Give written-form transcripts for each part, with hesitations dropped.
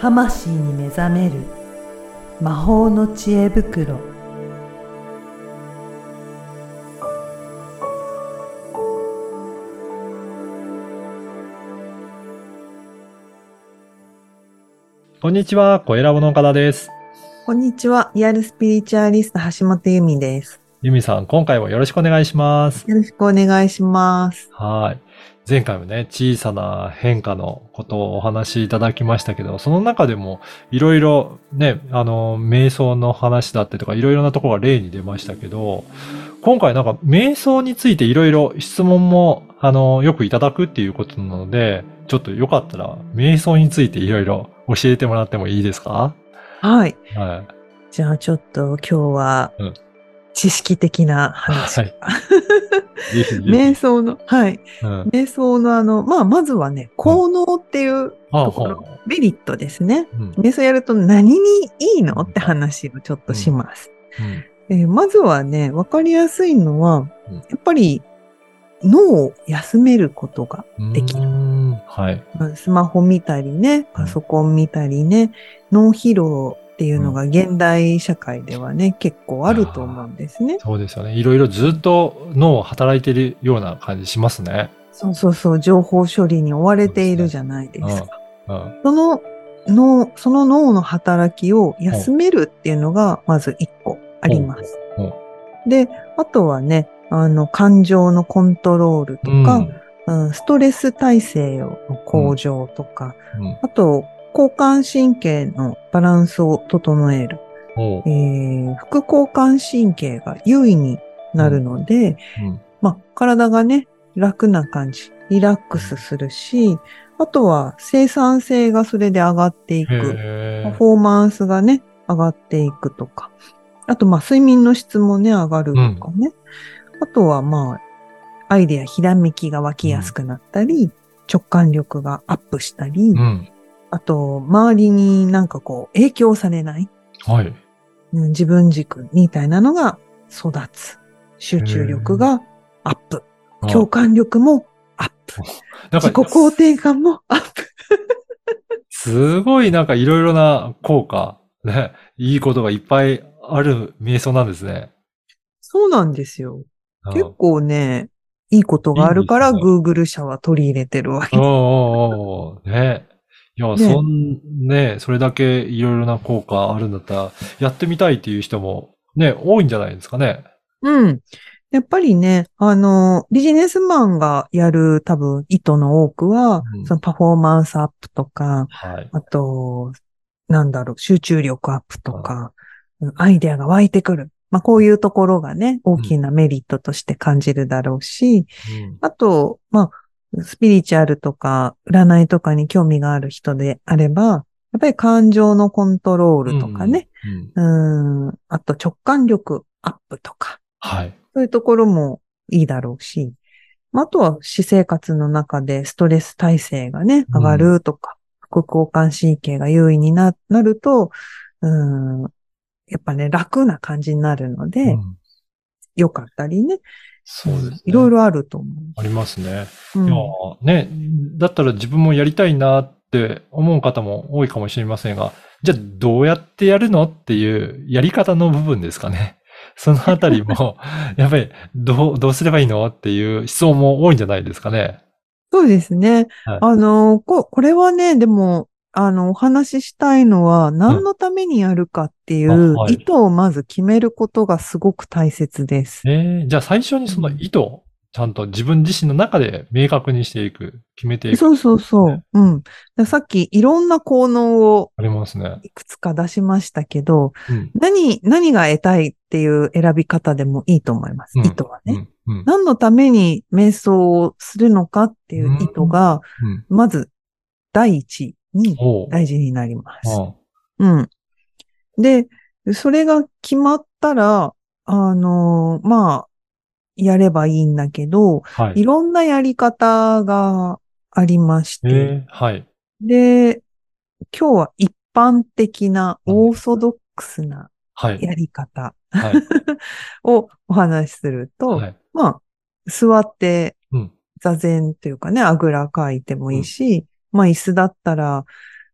魂に目覚める魔法の知恵袋。 こんにちは、声ラボの岡田です。 こんにちは、リアルスピリチュアリスト橋本由美です。 由美さん、今回もよろしくお願いします。 よろしくお願いします。 はい。前回もね、小さな変化のことをお話しいただきましたけど、その中でもいろいろね、瞑想の話だったりとかいろいろなところが例に出ましたけど、今回なんか瞑想についていろいろ質問も、よくいただくっていうことなので、ちょっとよかったら瞑想についていろいろ教えてもらってもいいですか？ はい。 はじゃあちょっと今日はうん知識的ない。 話。 はい。ぜひぜひ。 瞑想の、はい。 うん。 瞑想のまずはね、 うん。 効能っていうはあところ、 はあ。 メリットですね。 うん。 瞑想やると何にいいのって話をちょっとうん。 します。 うん。 まずはね、わかりやすいのは、 うん。 やっぱり脳を休めることがうーできる。 ん。はい。 スマホ見たりね、パソコン見たりね、脳疲労っていううん。 のが現代社会ではね、結構あると思うんですね。 そうですよね。いろいろずっと脳働いてるような感じしますね。 そうそうそう、情報処理に追われているそうですね。 じゃないでうん。 すか。 うん。 その脳の働きをほう。 休めるっていうのが、まず一個ありほう。 ます。 ほう。 で、あとはね、感情のコントロールうとか、 ん。 ストレス耐性のうん。 向上とか、 うん。 あと、交感神経のバランスを整える。 ほ副交感神経が優位にう。うなるん。 ので、 うん。 体がね、楽な感じ、リラックスするし、あとは生産性がそれで上がっていへく。パえ。 フォーマンスがね、上がっていくとか。あと、睡眠の質もね、上がるうん。 とかね。あとは、アイデア、ひらめきが湧きうん。 やすくなったり、直感力がアップしたり、 うん。 あと、周りになんか影響されない、 はい。 自分軸みたいなのが育つ。集へ中力え。 がアップ。共あ、 感力もアップ。 なんか、 自己肯定感もアップ。 すごいなんかいろいろな効果、ね、いいことがいっぱいある瞑想なんですね。 そうなんですよ。結うん。 構ね、いいこといいんがあるからですね。 Google 社は取り入れてるわおーけ。 おーおーね。いや、 ね。 ね、それだけいろいろな効果あるんだったら、やってみたいっていう人もね、多いんじゃないですかね。 うん。やっぱりね、ビジネスマンがやる多分意図の多くは、 うん。 そのパフォーマンスアップとか、 はい。 あと、集中力アップとあ、 か、アイデアが湧いてくる。こういうところがね、大うん。 きなメリットとして感じるだろうし、 うん。 あと、スピリチュアルとか、占いとかに興味がある人であれば、やっぱり感情のコントロールとかうん。 ね、 うん。 あと直感力アップとか、 はい。 そういうところもいいだろうし、あとは私生活の中でストレス耐性がね、上がうん。 るとか、副交感神経が優位になると、うん、やっぱね、楽な感じになるので、 うん。 良かったりね、 そうですね。 いろいろあると思ありますね。いやう。うん。 ー、ね、だったら自分もやりたいなって思う方も多いかもしれませんが、じゃあどうやってやるのっていうやり方の部分ですかね。そのあたりも、やっぱりどうすればいいのっていう質問も多いんじゃないですかね。 そうですね。 はい。 これはね、でも、お話ししたいのは、 うん。 何のためにやるかっていあ、 うはい。 意図をまず決めることがすごく大切です。 じゃあ最初にそのうん。 意図をちゃんと自分自身の中で明確にしていく、決めていく。 そうそうそう。うん。さっきいろんな効能をありますね。 いくつか出しましたけど、 うん。 何が得たいっていう選び方でもいいと思います。 うん。 意図はね。 うん。うん。 何のために瞑想をするのかっていう意図うん。 が、 うん。 まず第一におう。 大事になります。 あうん。で、それが決まったら、やればいいんだけど、 あ。はい。 いろんなやり方がありまして、 はい。 で、今日は一般的ななんでオーソドックスなはい。 やり方はい。 をお話しすると、 はい。 座ってうん。 座禅というかね、あぐらかいてもうん。 いいし、椅子だったら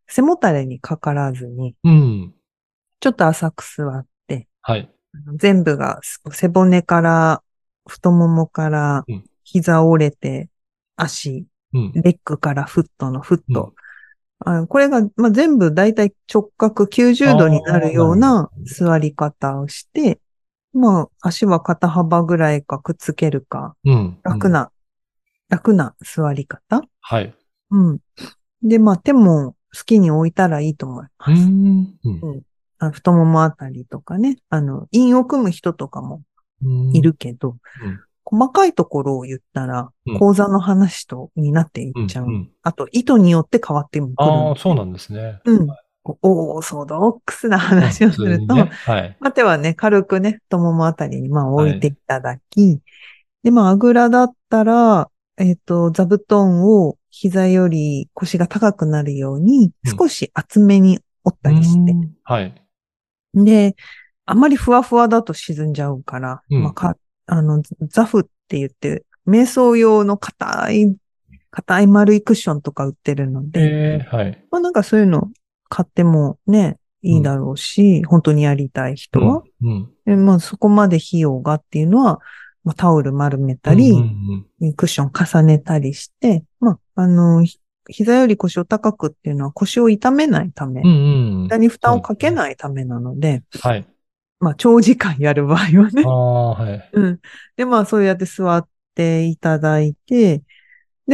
背もたれにかからずに、 うん。 ちょっと浅く座って、 はい。 全部が背骨から、太ももからうん。 膝折れて、足、 うん。 レッグからフットのフッうん。 ト。これが、全部だいたい直角90 あ度になるあ、なるほど。 ような座り方をして、足は肩幅ぐらいかくっつけるか、 うん。うん。 楽な、楽な座り方。 はい。 うん。で、手も好きに置いたらいいと思いうーます。 ん。うん。 うん。太ももあたりとかね。韻を組む人とかもうーいん。 るけど、 うん。 細かいところを言ったら、 うん。 講座の話になっていっうん。 ちゃう。 うん。 あと、意図によって変わってもくるああ、 ので。 そうなんですね。 うん。オーソドックスなうん。 話を普すると、 通にね。はい。 手はね、軽くね、太ももあたりに置いていはい。 ただき、で、あぐらだったら、座布団を膝より腰が高くなるように、 うん。 少し厚めに折っうーたりして。 ん。はい。 で、あまりふわふわだと沈んじゃうから、 うん。 ザフって言って、瞑想用の硬い丸いクッションとか売ってるので、 はい。 なんかそういうの買ってもね、 うん。 いいだろうし、本当にやりたい人は。 うん。うん。 でそこまで費用がっていうのは、タオル丸めうん。うん。 たり、 うん。 クッション重ねたりして、膝より腰を高くっていうのは腰を痛めないため、 うん。うん。 膝に負そ担をかけうですね。 ないためなので、 はい。 長時間やる場合はね。 ああ、はい。 うん。で、そうやって座っていただいて、で、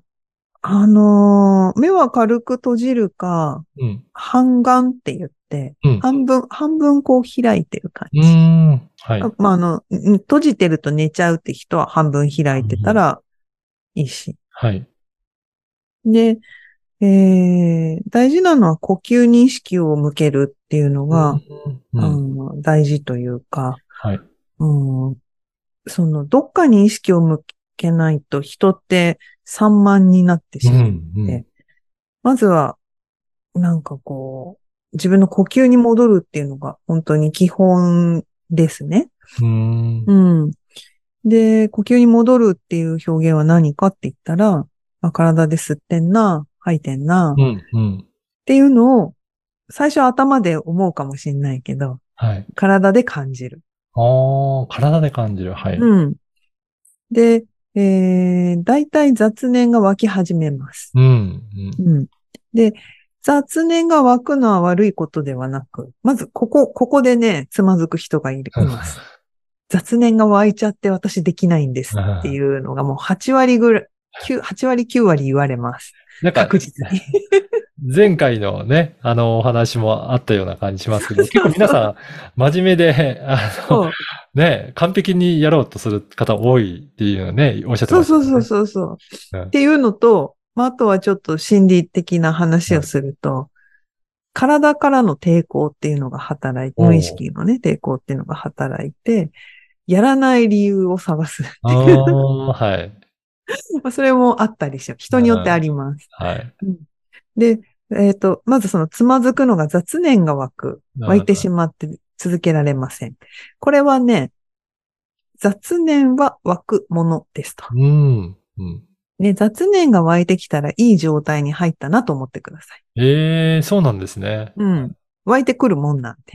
目は軽く閉じるか、 うん。 半眼って言って、 うん。 半分こう開いてる感うーじ。 ん。はい。 閉じてると寝ちゃうって人は半分開いてたうん。 らいいし。 はい。 で、大事なのは呼吸に意識を向けるっていうのうが、 ん。うん。 大事というか、 はい。 うん、どっかに意識を向けないと人って散漫になってうん。 しまううん。 ので、まずは、自分の呼吸に戻るっていうのが本当に基本ですね。 うーん。 うん。で、呼吸に戻るっていう表現は何かって言ったら、体で吸ってんな、吐いてんな、っうん。うん。 ていうのを最初頭で思うかもしれないけど、 はい。 体で感じる。 ああ、体で感じる。はい。 うん。で、大体雑念が湧き始めます。 うん。うん。 うん。で、雑念が湧くのは悪いことではなく、まずここでね、つまずく人がいます。雑念が湧いちゃって私できないんですっていうのがもう8割ぐらい、8割9割言われます。 なんか、 確実に。 前回のね、お話もあったような感じしますけど、結そうそう。 構皆さん、真面目で、 そう。 ね、完璧にやろうとする方多いっていうのね、おっしゃってそうそうそうましたよね。 そうそう。っうん。 ていうのと、あとはちょっと心理的な話をはい。 すると、体からの抵抗っていうのが働いて、無意おー。 識のね、抵抗っていうのが働いて、やらない理由を探す。 ああ、はい。 それもあったりします。人によってあうん。 ります。 はい。 うん。で、まずそのつまずくのが雑念が湧いてしまって続けられません。これはね、雑念は湧くものですと。 うん。うん。 ね、雑念が湧いてきたらいい状態に入ったなと思ってください。 ええ、そうなんですね。 うん。湧いてくるもんなんで。 うん、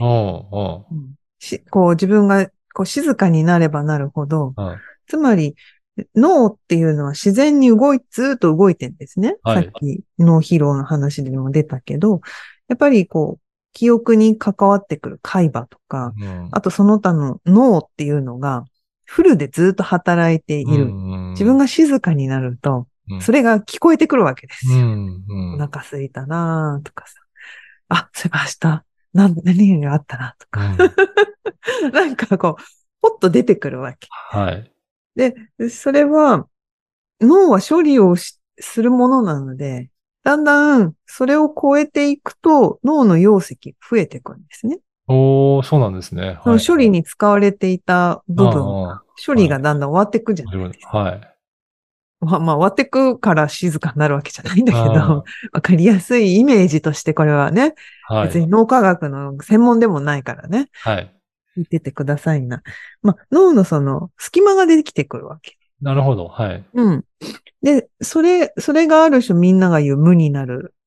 うん、 うん。こう自分が静かになればなるほど、 うん。 つまり脳っていうのは自然にずーっと動いてるんですね。 はい。 さっき脳疲労の話でも出たけど、やっぱり記憶に関わってくる海馬とか、 うん。 あとその他の脳っていうのがフルでずっと働いてういる。自分ん、 が静かになると、 うん、 それが聞こえてくるわけですよ。 うん、うん。 お腹空いたなとかさ。あ、そういえば明日、何があったなとか。 うん。 なんかポッと出てくるわけ。 はい。 で、それは、脳は処理をするものなので、だんだんそれを超えていくと脳の容積増えていくんですね。 おー、そうなんですね。はい。 その処理に使われていたあ部分あ、 処理はい。 がだんだん終わっていくじゃないですはい。 か。終わっていくから静かになるわけじゃないんだけど、 あわかりやすいイメージとしてこれはね、 あ、はい。 別に脳科学の専門でもないからね、 はい。 聞いててくださいな。脳のその隙間が出てきてくるわけ。 なるほど。はい。 うん。で、それがある種みんなが言う無になる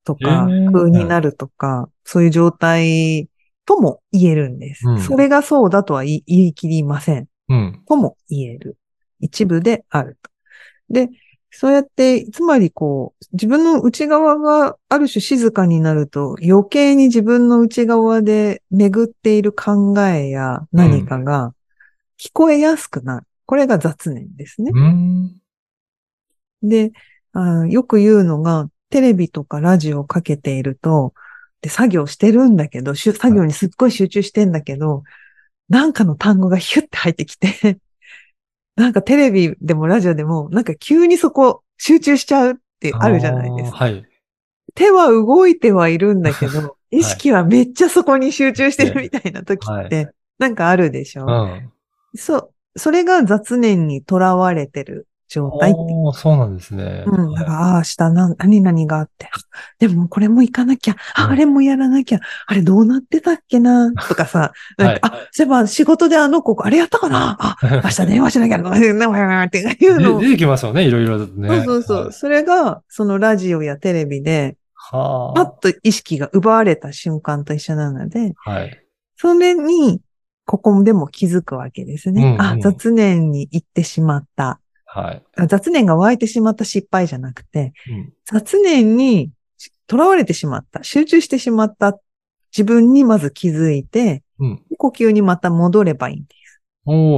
とか、空になるとか、そういう状態とも言えるんです。それがそうだとは言い切りません。とも言える。一部であると。で、そうやって、つまり自分の内側がある種静かになると、余計に自分の内側で巡っている考えや何かが聞こえやすくなる。これが雑念ですね。で、よく言うのが、テレビとかラジオをかけていると、で、作業してるんだけど、作業にすっごい集中してんだけど、なんかの単語がヒュッて入ってきて、なんかテレビでもラジオでも、なんか急にそこ集中しちゃうってあるじゃないですか。 はい。 手は動いてはいるんだけど、意識はめっちゃそこに集中してるみたいな時って、なんかあるでしょ。それが雑念にとらわれてる状態って。 そうなんですね。 だから、明日何々があって、でもこれも行かなきゃ、あれもやらなきゃ、あれどうなってたっけな、とかさ、なんか、そういえば仕事であれやったかな、明日電話しなきゃ、っていうの。 出てきますよね、いろいろね。 そう。それが、そのラジオやテレビで、パッと意識が奪われた瞬間と一緒なので、それに、ここでも気づくわけですね。雑念に行ってしまった。雑念が湧いてしまった失敗じゃなくて、雑念に囚われてしまった、集中してしまった自分にまず気づいて、呼吸にまた戻ればいいんです。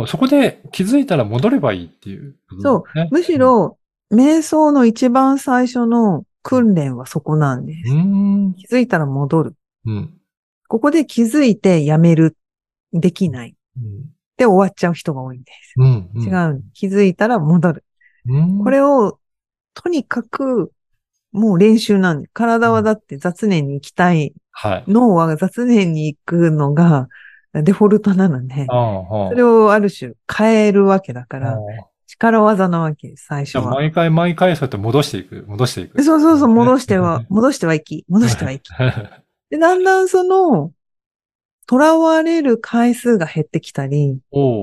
そこで気づいたら戻ればいいっていう、 そう。むしろ、瞑想の一番最初の訓練はそこなんです。気づいたら戻る。ここで気づいてやめる。できない。で終わっちゃう人が多いんです。違う。気づいたら戻る。これを、とにかく、もう練習なんで、体はだって雑念に行きたい。脳は雑念に行くのがデフォルトなので、それをある種変えるわけだから、力技なわけです、最初は。 毎回そうやって戻していく。 そう、戻してはいき。で、だんだん囚われる回数が減ってきたり、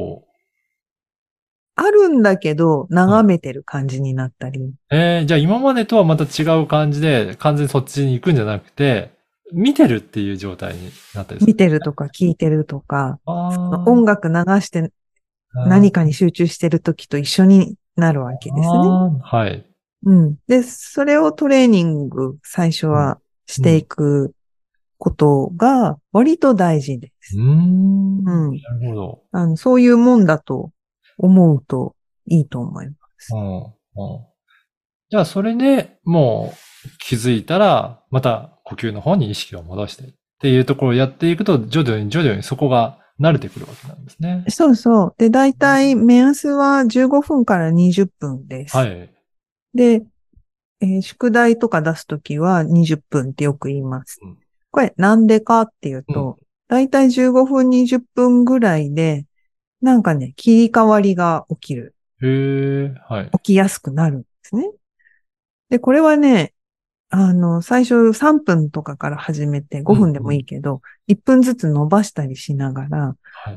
あるんだけど、眺めてる感じになったり。 じゃあ今までとはまた違う感じで、完全にそっちに行くんじゃなくて、見てるっていう状態になったりする、 見てるとか聞いてるとか、音楽流して何かに集中してる時と一緒になるわけですね。で、それをトレーニング最初はしていくことが割と大事です。 なるほど。そういうもんだと思うといいと思います。 じゃあそれでもう気づいたら、また呼吸の方に意識を戻してっていうところをやっていくと、徐々にそこが慣れてくるわけなんですね。 そう。で、だいたい目安は15分から20分です。で、宿題とか出すときは20分ってよく言います。これなんでかっていうと、だいたい15分20分ぐらいで、なんかね、切り替わりが起きる。起きやすくなるんですね。で、これはね、最初3分とかから始めて5分でもいいけど、1分ずつ伸ばしたりしながら、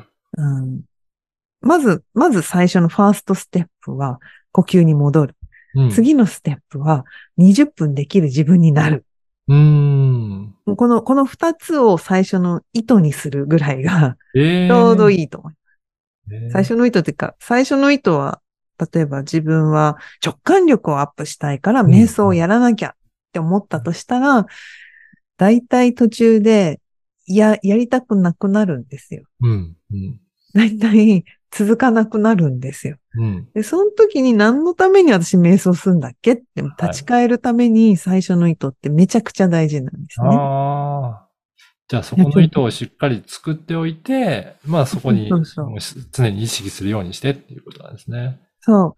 まず最初のファーストステップは呼吸に戻る。次のステップは20分できる自分になる。この2つを最初の意図にするぐらいが、ちょうどいいと思います。最初の意図っていうか、最初の意図は、例えば自分は直感力をアップしたいから瞑想をやらなきゃって思ったとしたら、だいたい途中で、やりたくなくなるんですよ。だいたい続かなくなるんですよ。で、その時に何のために私瞑想するんだっけって立ち返るために最初の意図ってめちゃくちゃ大事なんですね。 じゃあそこの意図をしっかり作っておいて、まあそこに常に意識するようにしてっていうことなんですね。 そう。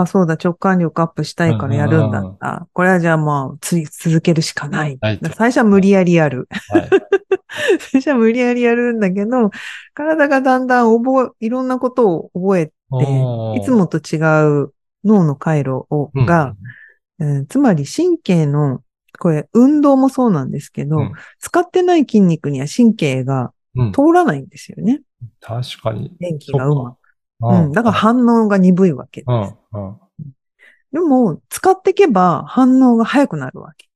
そうだ、直感力アップしたいからやるんだった。これはじゃあまあ続けるしかない。最初は無理やりやる。最初は無理やりやるんだけど、体がだんだんいろんなことを覚えて、いつもと違う脳の回路が、つまり神経の、これ運動もそうなんですけど、使ってない筋肉には神経が通らないんですよね。 確かに。 電気がうまく。だから反応が鈍いわけです。でも、使っていけば反応が早くなるわけ。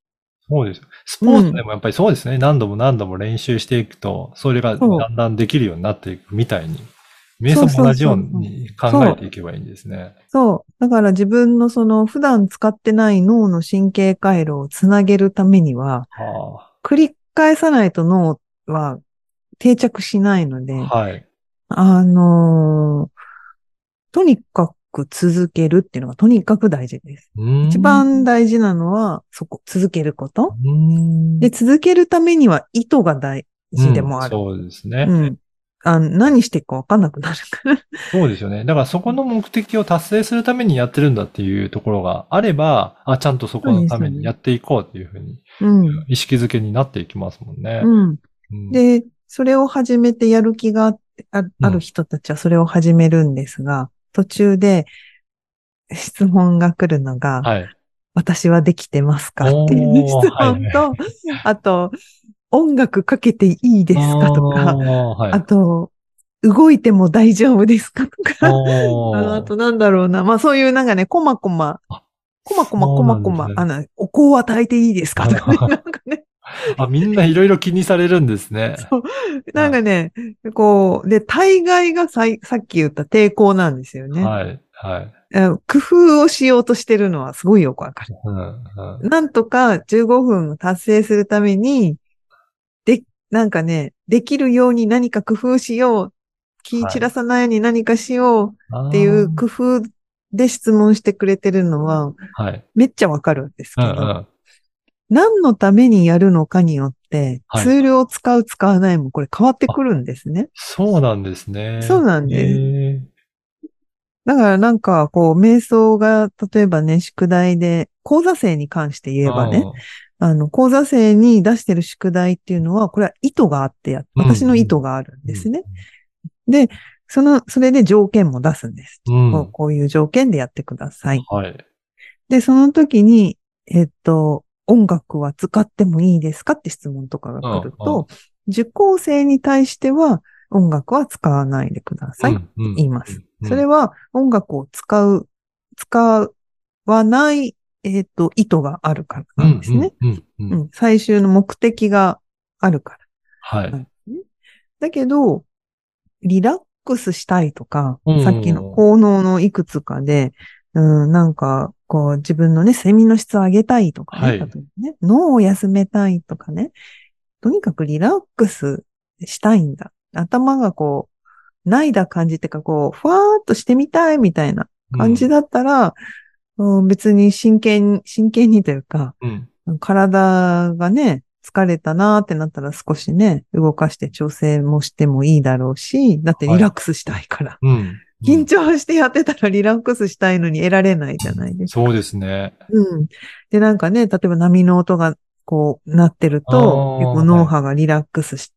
そうです。スポーツでうん。 もやっぱりそうですね。何度も何度も練習していくと、それがそう。 だんだんできるようになっていくみたいに、瞑想そうそうも同じようそうそう。 に考えそう。 ていけばいいんですね。 そう。だから自分のその普段使ってない脳の神経回路をつなげるためには、 は繰り返さないと脳は定着しないのあ、 で、 はい。 あのーとにかく続けるっていうのがとにかく大事です。 うー一ん。 番大事なのは、続けるこうと。で、 ーん。 続けるためには意図が大うん、 事でもある。 そうですね。 うん。何していくかわかんなくなるから。 そうですよね。だからそこの目的を達成するためにやってるんだっていうところがあれば、ちゃんとそそうこのたですよね。 めにやっていこうっていうふうに、 うん。 意識づけになっていきますもんね。 うん。 うん。 で、それを始めてやる気があるうん。 人たちはそれを始めるんですが、途中で質問が来るのが、 はい。 私はできてますかっていうおー、 質はいはい。 問と、あと、音楽かけていいあですかとか、 あ、はい。 あと、動いても大丈夫ですかとか、あおー。 となんだろうな。まあそういうなんかね、こまこま、 あ、 こまこまそうこまこま、 なんですね。 お香を与えていいですかとかね、なんかね、 みんないろいろ気にされるんですね。 そう、なんはかね、こう、で、大概がさっき言った抵抗なんですよね。 い、はい。 工夫をしようとしてるのはすごいよくわかる。 うん、うん。 なんとか15分達成するために、で、なんかね、できるように何か工夫しよう。気はい。 散らさないように何かしようあっていうあ、 工夫で質問してくれてるのは、 はい。 めっちゃわかるんですうん、うけど、 ん。 何のためにやるのかによって、 はい。 ツールを使う使わないもこれ変わってあ、 くるんですね。 そうなんですそうね。 なんです。 ええ。 だからなんか、こう、瞑想が、例えばね、宿題で、講座生に関して言えばね、 うん。 講座生に出してる宿題っていうのは、これは意図があってうん、 私の意図があるんうん、 ですね。で、それで条件も出すんです。 うん。うん。 こういう条件でやってください。 はい。 で、その時に、音楽は使ってもいいですかって質問とかがうん、 来ると、 うん。 受講生に対しては音楽は使わないでくださいってうん、うん、 言います。 うん、うん。 それは音楽を使わない、意図があるからうん、うん、 なんですね。 うん、うん。 うん、最終の目的があるからなんはい。 ですね。だけど、リラックスしたいとか、 うさっきのん。 効能のいくつかで、なんか、こう、自分のね、睡眠の質を上げたいとかね、例えはい。 ばね、脳を休めたいとかね、とにかくリラックスしたいんだ。頭がこう、ないだ感じっていうか、こう、ふわーっとしてみたいみたいなうん、 感じだったら、別に真剣にというか、 うん。 体がね、疲れたなーってなったら少しね、動かして調整もしてもいいだろうし、だってリはい。 ラックスしたいから。 うん、う緊ん。 張してやってたらリラックスしたいのに得られないじゃないですか。 そうですね。 うん。で、なんかね、例えば波の音がこうなってるあと、結構あ、はい。 脳波がリラックスして、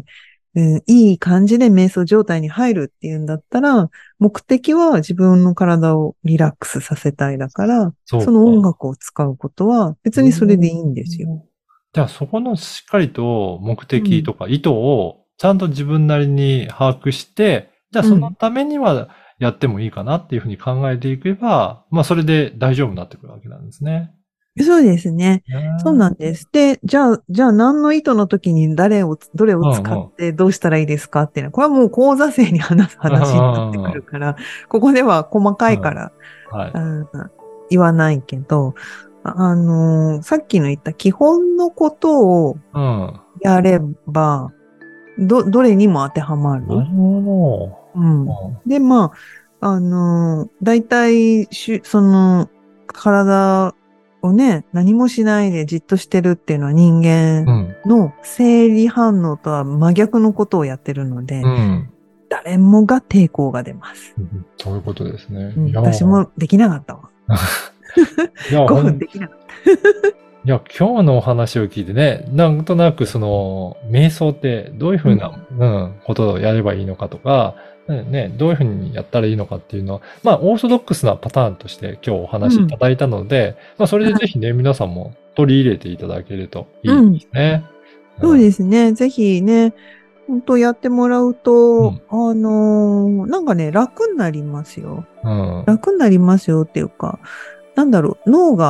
いい感じで瞑想状態に入るっていうんだったら、目的は自分の体をリラックスさせたいだから、 そうその音か。 楽を使うことは別にそれでいおいんですよ。 ー。じゃあそこのしっかりと目うん。 的とか意図をちゃんと自分なりに把握して、じゃあそのうん。 ためにはやってもいいかなっていうふうに考えていけば、それで大丈夫になってくるわけなんですね。 そうですね。 へそうなんー。 です。で、じゃあ何の意図の時にどれを使っうんうん。 てどうしたらいいですかっていうのは、これはもう講座生に話すうんう話になってくんうん。 るから、ここでは細かうん。 いから、 はい。 うん、言わないけど、さっきの言った基本のことをうん。 やれば、どれにも当てはまる。 なるほうん。 ど。 で、まあ、大体その、体をね、何もしないでじっとしてるっていうのは人間うん。 の生理反応とは真逆のことをやってるので、 うん。 誰もが抵抗が出ます。 うん。そういうことですね。 うん、 いや私ー、 もできなかったわ。 いや、 5分できなかった。 いや、今日のお話を聞いてね、なんとなくその、瞑想ってどういうふうな、 うん。 ことをやればいいのかとか、ね、どういうふうにやったらいいのかっていうのは、オーソドックスなパターンとして今日お話いたうん。 だいたので、それではい。 ぜひね、皆さんも取り入れていただけるといいでうん。 すね。 そうですね。ぜひね、本当やってもらうと、 うん。 なんかね、楽になりますよ。 うん。 楽になりますよっていうか、なんだろう、脳が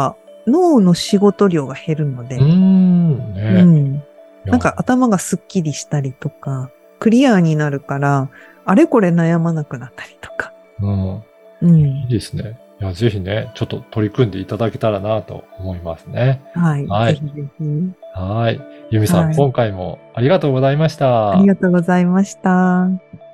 脳の仕事量が減るので、 ね。 なんか頭がスッキリしたりとか、クリアになるから、あれこれ悩まなくなったりとか。 いいですね。いや、ぜひね、ちょっと取り組んでいただけたらなと思いますね。 はい。ぜひぜひ。 はい。由美さん、今回もありがとうございました。 ありがとうございました。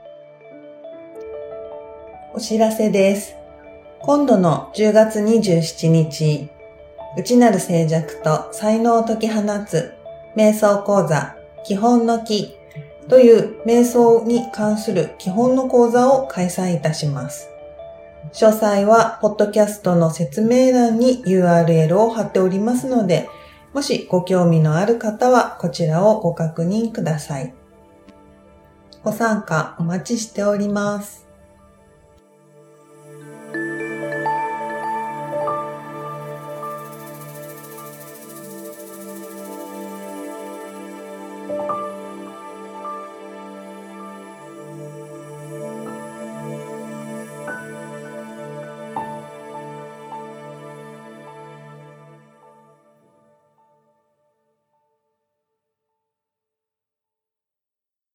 お知らせです。今度の10月27日、内なる静寂と才能を解き放つ瞑想講座基本の木という瞑想に関する基本の講座を開催いたします。詳細はポッドキャストの説明欄に URL を貼っておりますので、もしご興味のある方はこちらをご確認ください。ご参加お待ちしております。